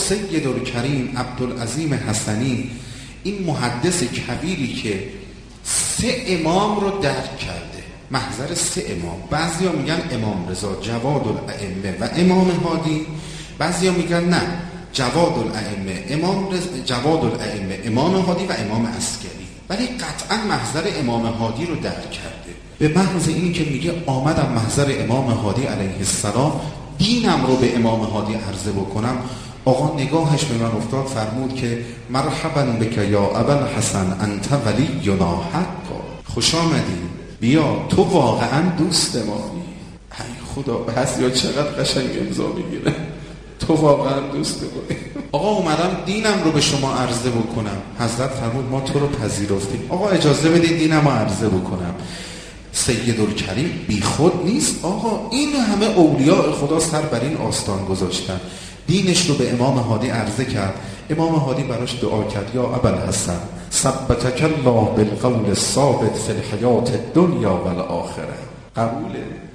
سید الکریم عبدالعظیم حسنی، این محدث کبیری که 3 امام رو درک کرده، محضر 3 امام. بعضیا میگن امام رضا جواد الائمه و امام هادی، بعضیا میگن نه جواد الائمه امام هادی و امام عسکری، ولی قطعا محضر امام هادی رو درک کرده. به محض این که میگه آمدم محضر امام هادی علیه السلام دینم رو به امام هادی عرضه بکنم، آقا نگاهش به من افتاد، فرمود که مرحبا بک یا ابوالحسن انت ولینا حقا، خوش آمدی، بیا تو واقعا دوست مایی. ای خدا بس یا چقدر قشنگ امضا میگیره، تو واقعا دوست مایی. آقا اومدم دینم رو به شما عرضه بکنم. حضرت فرمود ما تو رو پذیرفتیم، آقا اجازه بدید دینم رو عرضه بکنم. سید الکریم بی خود نیست آقا، این همه اولیاء خدا سر بر این آستان گذاشتن، دینش رو به امام هادی عرضه کرد. امام هادی براش دعا کرد یا ابوالحسن ثبتک الله بالقول الثابت فی الحیات الدنیا و الاخره. قبوله.